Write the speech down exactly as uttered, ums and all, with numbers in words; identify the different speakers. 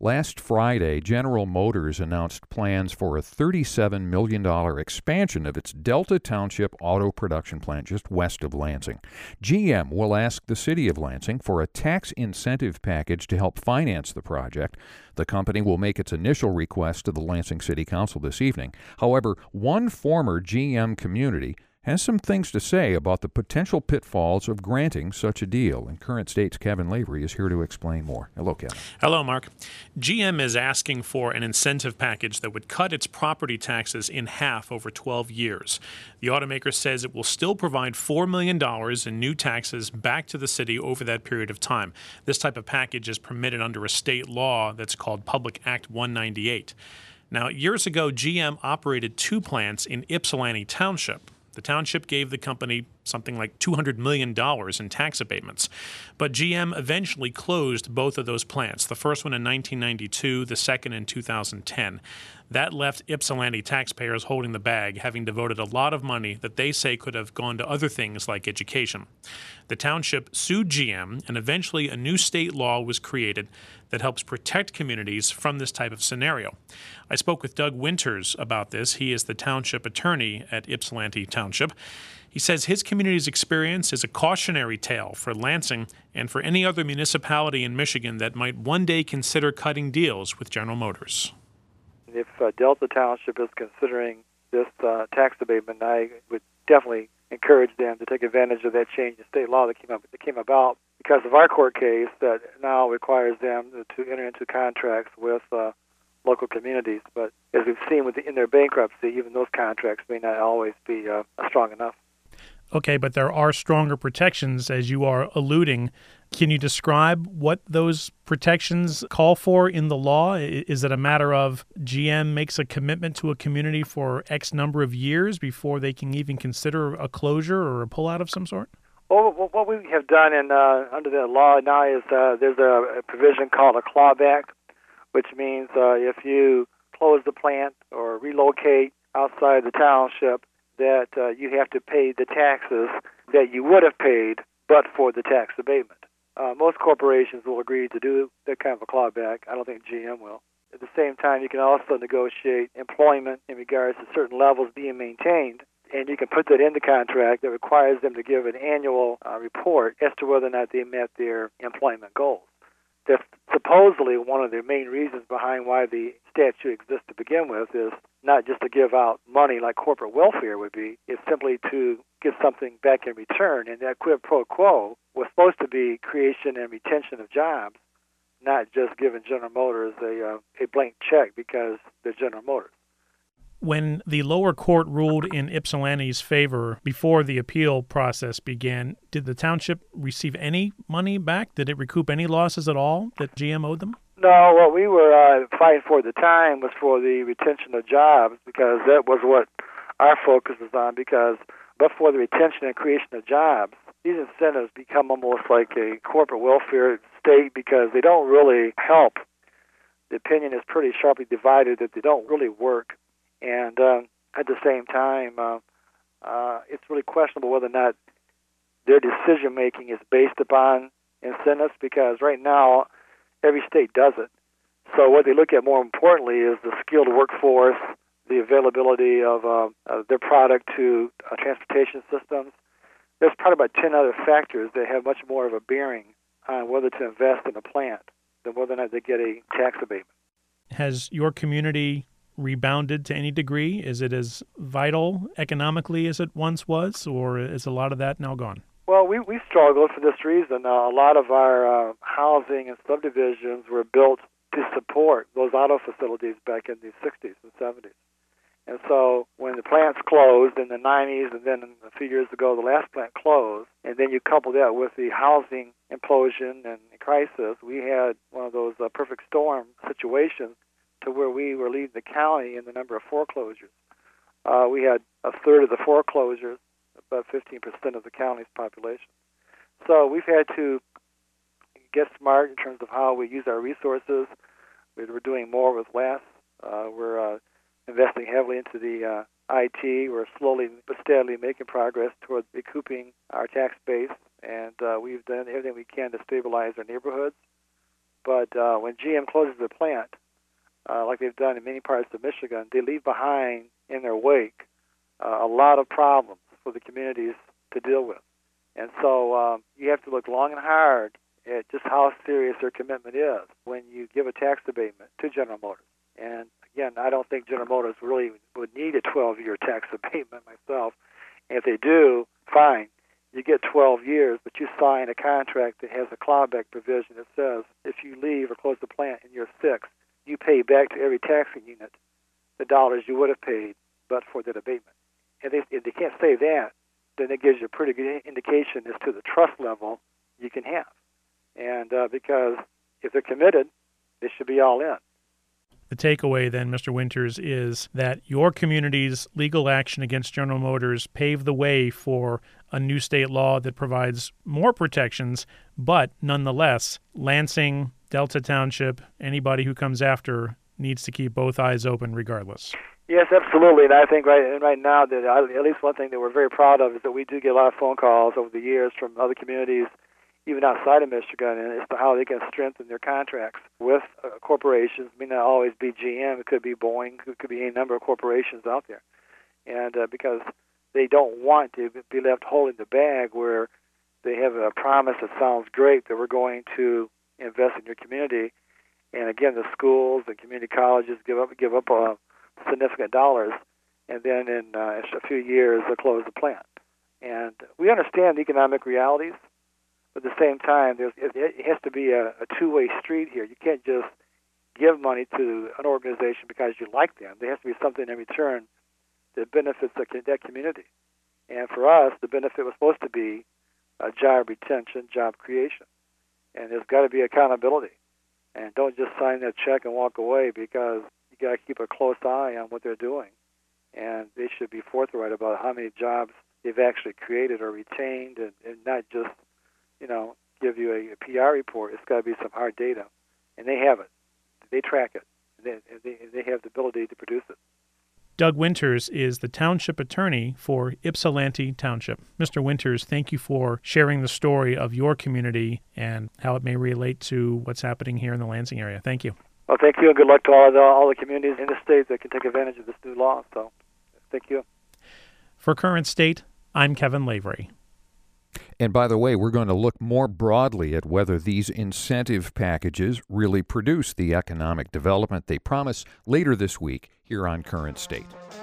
Speaker 1: Last Friday, General Motors announced plans for a thirty-seven million dollars expansion of its Delta Township auto production plant just west of Lansing. G M will ask the city of Lansing for a tax incentive package to help finance the project. The company will make its initial request to the Lansing City Council this evening. However, one former G M community has some things to say about the potential pitfalls of granting such a deal. And Current State's Kevin Lavery is here to explain more. Hello, Kevin.
Speaker 2: Hello, Mark. G M is asking for an incentive package that would cut its property taxes in half over twelve years. The automaker says it will still provide four million dollars in new taxes back to the city over that period of time. This type of package is permitted under a state law that's called Public Act one ninety-eight. Now, years ago, G M operated two plants in Ypsilanti Township. The township gave the company something like two hundred million dollars in tax abatements. But G M eventually closed both of those plants, the first one in nineteen ninety-two, the second in two thousand ten. That left Ypsilanti taxpayers holding the bag, having devoted a lot of money that they say could have gone to other things like education. The township sued G M, and eventually a new state law was created that helps protect communities from this type of scenario. I spoke with Doug Winters about this. He is the township attorney at Ypsilanti Township. He says his community's experience is a cautionary tale for Lansing and for any other municipality in Michigan that might one day consider cutting deals with General Motors.
Speaker 3: If uh, Delta Township is considering this uh, tax abatement, I would definitely encourage them to take advantage of that change in state law that came up that came about because of our court case that now requires them to enter into contracts with uh, local communities. But as we've seen with the, in their bankruptcy, even those contracts may not always be uh, strong enough.
Speaker 2: Okay, but there are stronger protections, as you are alluding. Can you describe what those protections call for in the law? Is it a matter of G M makes a commitment to a community for X number of years before they can even consider a closure or a pullout of some sort?
Speaker 3: Well, what we have done in, uh, under the law now is uh, there's a, a provision called a clawback, which means uh, if you close the plant or relocate outside the township, that uh, you have to pay the taxes that you would have paid but for the tax abatement. Uh, most corporations will agree to do that kind of a clawback. I don't think G M will. At the same time, you can also negotiate employment in regards to certain levels being maintained, and you can put that in the contract that requires them to give an annual uh, report as to whether or not they met their employment goals. That's supposedly one of the main reasons behind why the statute exists to begin with is not just to give out money like corporate welfare would be, it's simply to get something back in return. And that quid pro quo was supposed to be creation and retention of jobs, not just giving General Motors a, uh, a blank check because they're General Motors.
Speaker 2: When the lower court ruled in Ypsilanti's favor before the appeal process began, did the township receive any money back? Did it recoup any losses at all that G M owed them?
Speaker 3: No, what we were uh, fighting for at the time was for the retention of jobs because that was what our focus was on because but for the retention and creation of jobs, these incentives become almost like a corporate welfare state because they don't really help. The opinion is pretty sharply divided that they don't really work. And um, at the same time, uh, uh, it's really questionable whether or not their decision-making is based upon incentives because right now every state does it. So what they look at more importantly is the skilled workforce, the availability of, uh, of their product to uh, transportation systems. There's probably about ten other factors that have much more of a bearing on whether to invest in a plant than whether or not they get a tax abatement.
Speaker 2: Has your community rebounded to any degree? Is it as vital economically as it once was, or is a lot of that now gone?
Speaker 3: Well, we, we struggled for this reason. Uh, a lot of our uh, housing and subdivisions were built to support those auto facilities back in the sixties and seventies. And so when the plants closed in the nineties and then a few years ago the last plant closed, and then you couple that with the housing implosion and crisis, we had one of those uh, perfect storm situations to where we were leading the county in the number of foreclosures. Uh, we had a third of the foreclosures, about fifteen percent of the county's population. So we've had to get smart in terms of how we use our resources. We're doing more with less. Uh, we're uh, investing heavily into the uh, I T. We're slowly but steadily making progress toward recouping our tax base, and uh, we've done everything we can to stabilize our neighborhoods. But uh, when G M closes the plant, uh, like they've done in many parts of Michigan, they leave behind in their wake uh, a lot of problems for the communities to deal with. And so um, you have to look long and hard at just how serious their commitment is when you give a tax abatement to General Motors. And again, I don't think General Motors really would need a twelve-year tax abatement myself. And if they do, fine. You get twelve years, but you sign a contract that has a clawback provision that says if you leave or close the plant in year six, you pay back to every taxing unit the dollars you would have paid but for that abatement. And they, if they can't say that, then it gives you a pretty good indication as to the trust level you can have. And uh, because if they're committed, they should be all in.
Speaker 2: The takeaway then, Mister Winters, is that your community's legal action against General Motors paved the way for a new state law that provides more protections, but nonetheless, Lansing, Delta Township, anybody who comes after needs to keep both eyes open regardless.
Speaker 3: Yes, absolutely. And I think right right now that I, at least one thing that we're very proud of is that we do get a lot of phone calls over the years from other communities, even outside of Michigan, and as to how they can strengthen their contracts with uh, corporations. It may not always be G M. It could be Boeing. It could be any number of corporations out there. And uh, because they don't want to be left holding the bag where they have a promise that sounds great that we're going to invest in your community. And again, the schools and community colleges give up give up uh, significant dollars, and then in uh, a few years they'll close the plant. And we understand the economic realities. But at the same time, there's, it has to be a, a two-way street here. You can't just give money to an organization because you like them. There has to be something in return that benefits the, that community. And for us, the benefit was supposed to be uh, job retention, job creation. And there's got to be accountability. And don't just sign that check and walk away, because you got to keep a close eye on what they're doing. And they should be forthright about how many jobs they've actually created or retained, and, and not just you know, give you a, a P R report. It's got to be some hard data, and they have it. They track it. And they, they, they have the ability to produce it.
Speaker 2: Doug Winters is the township attorney for Ypsilanti Township. Mister Winters, thank you for sharing the story of your community and how it may relate to what's happening here in the Lansing area. Thank you.
Speaker 3: Well, thank you, and good luck to all the, all the communities in the state that can take advantage of this new law. So, thank you.
Speaker 2: For Current State, I'm Kevin Lavery.
Speaker 1: And by the way, we're going to look more broadly at whether these incentive packages really produce the economic development they promise later this week here on Current State.